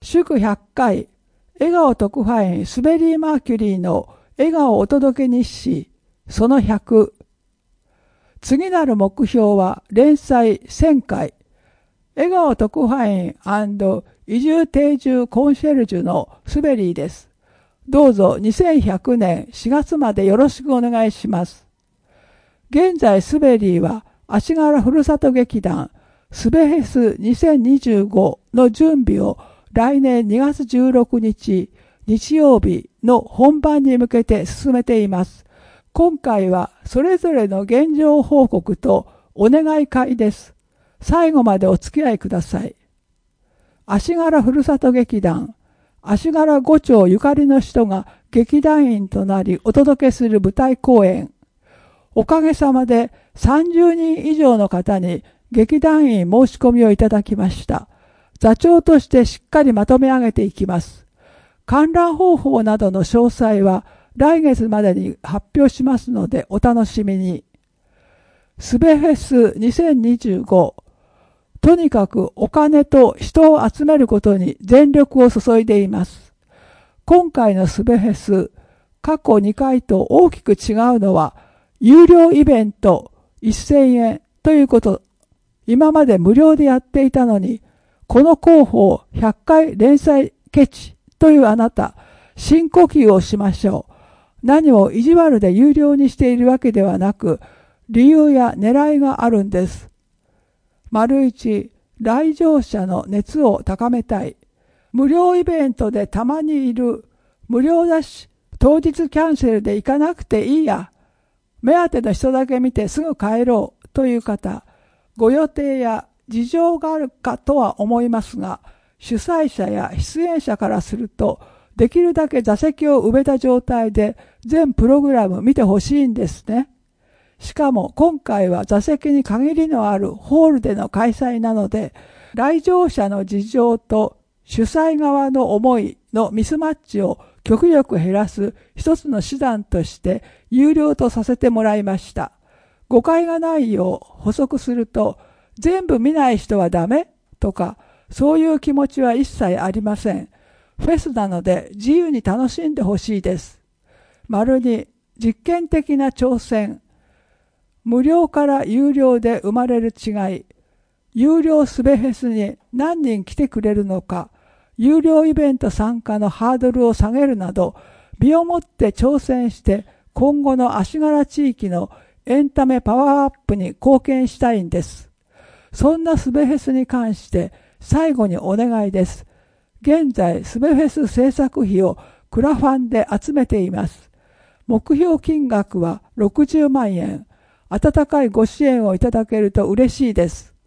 祝100回、笑顔特派員スベリー・マーキュリーの笑顔お届け日誌、その100。次なる目標は連載1000回、笑顔特派員&移住定住コンシェルジュのスベリーです。どうぞ2100年4月までよろしくお願いします。現在スベリーは足柄ふるさと劇団スベフェス2025の準備を来年2月16日日曜日の本番に向けて進めています。今回はそれぞれの現状報告とお願い会です。最後までお付き合いください。足柄ふるさと劇団、足柄五町ゆかりの人が劇団員となりお届けする舞台公演。おかげさまで30人以上の方に劇団員申し込みをいただきました。座長としてしっかりまとめ上げていきます。観覧方法などの詳細は来月までに発表しますのでお楽しみに。スベフェス2025。とにかくお金と人を集めることに全力を注いでいます。今回のスベフェス、過去2回と大きく違うのは、有料イベント1000円ということ。今まで無料でやっていたのに、この広報100回連載ケチというあなた、深呼吸をしましょう。何も意地悪で有料にしているわけではなく、理由や狙いがあるんです。1、来場者の熱を高めたい。無料イベントでたまにいる。無料だし、当日キャンセルで行かなくていいや。目当ての人だけ見てすぐ帰ろうという方、ご予定や事情があるかとは思いますが、主催者や出演者からすると、できるだけ座席を埋めた状態で全プログラム見てほしいんですね。しかも今回は座席に限りのあるホールでの開催なので、来場者の事情と主催側の思いのミスマッチを極力減らす一つの手段として有料とさせてもらいました。誤解がないよう補足すると、全部見ない人はダメとか、そういう気持ちは一切ありません。フェスなので自由に楽しんでほしいです。2、実験的な挑戦。無料から有料で生まれる違い。有料スベフェスに何人来てくれるのか。有料イベント参加のハードルを下げるなど、身をもって挑戦して今後の足柄地域のエンタメパワーアップに貢献したいんです。そんなスベフェスに関して最後にお願いです。現在スベフェス制作費をクラファンで集めています。目標金額は60万円。温かいご支援をいただけると嬉しいです。